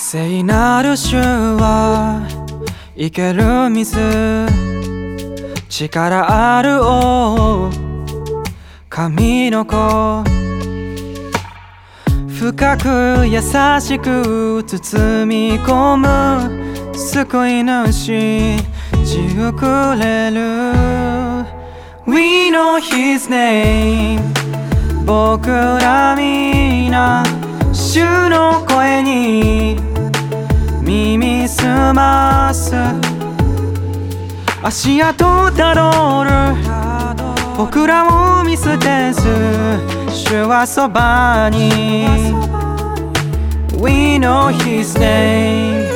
聖なる主は生ける水、力ある王、神の子、深く優しく包み込む救い主、自由くれる。 We know His name。 僕ら皆主の声に耳すます。足跡たどる僕らを見捨てず、主はそばに。 We know His name。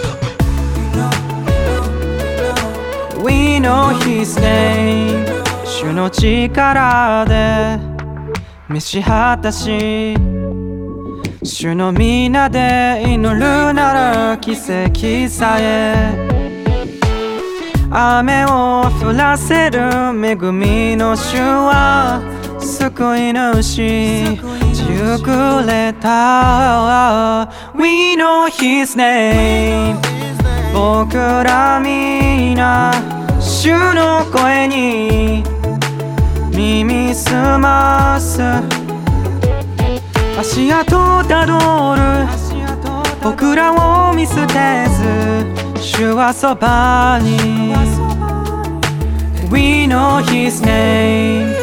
We know His name。 主の力で召し果たし、主の皆で祈るなら奇跡さえ。雨を降らせる恵みの主は救い主、自由くれた。 We know His name。 僕ら皆主の声に耳すます。足跡たどる僕らを見捨てず、主はそばに。 We know His name。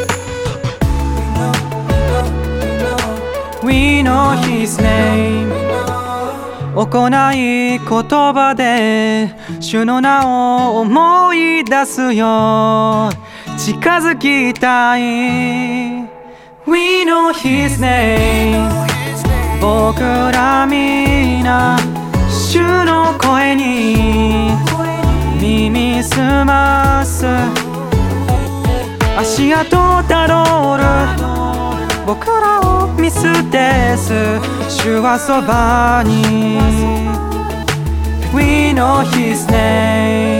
We know His name。 行い言葉で主の名を思い出すよ、近づきたい。 We know His name。 僕ら皆主の声に耳すます。足跡たどる僕らを見捨てず、主はそばに。 We know His name。